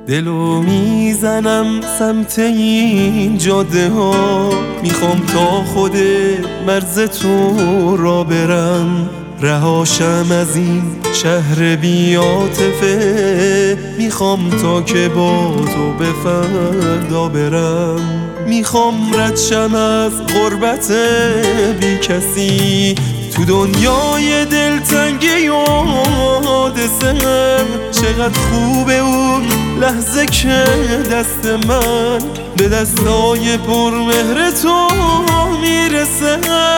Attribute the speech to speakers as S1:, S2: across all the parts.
S1: دلو میزنم سمت این جاده ها، میخوام تا خود مرز تو را برم، رهاشم از این شهر بی عاطفه، میخوام تا که با تو به فردا برم، میخوام ردشم از غربت بی کسی تو دنیای دلتنگی و حادثه‌ام. چقدر خوبه اون لحظه که دست من به دستای پرمهر تو میرسه.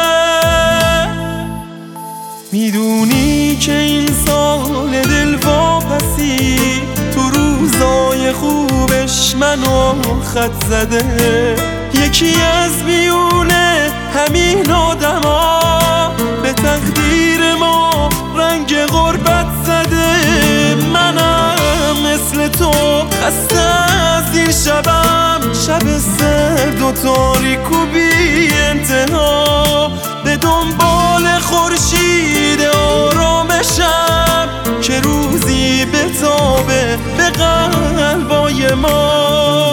S1: میدونی که این سال دل واپسی تو روزای خوبش منو خط زده، یکی از میونه همین آدما به تقدیر ما رنگ غربت زده. منم مثل تو خسته از این شبم، شب سرد و تاریک و بی انتها، به دنبال خورشید آرامشم که روزی بتابه به قلبای ما.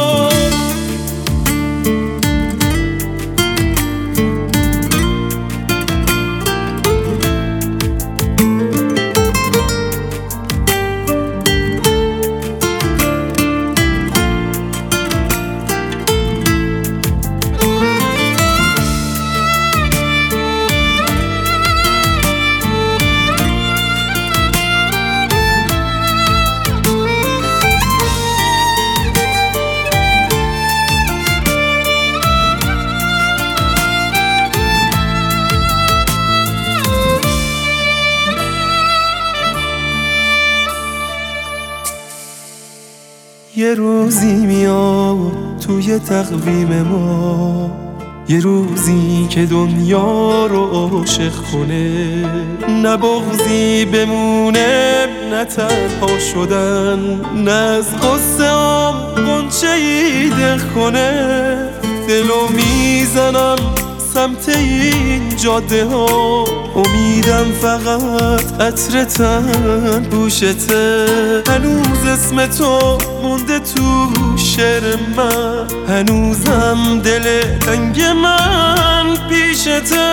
S1: یه روزی میاد توی تقویم ما، یه روزی که دنیا رو عاشق کنه، نه بغضی بمونه نه تنها شدن، نه از غصه هم غنچه‌ای دل کنه. دلو میزنم سمت این جاده ها، امیدم فقط عطر تن بوشته، هنوز اسم تو مونده تو شعر من، هنوزم دل تنگ من پیشته.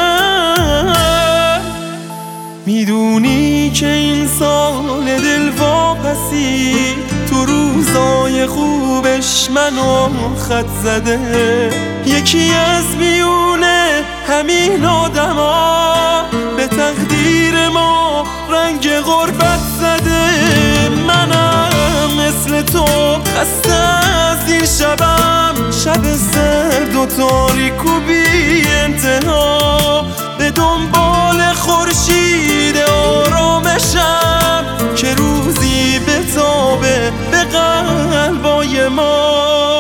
S1: میدونی که این سال دل واپسی تو روزای خوبش منو خط زده، یکی از میونه همین آدما به تقدیر ما رنگ غربت زده. منم مثل تو خسته از این شبم، شب سرد و تاریک و بی انتها، به دنبال خورشید آرامشم که روزی بتابه به قلبای ما.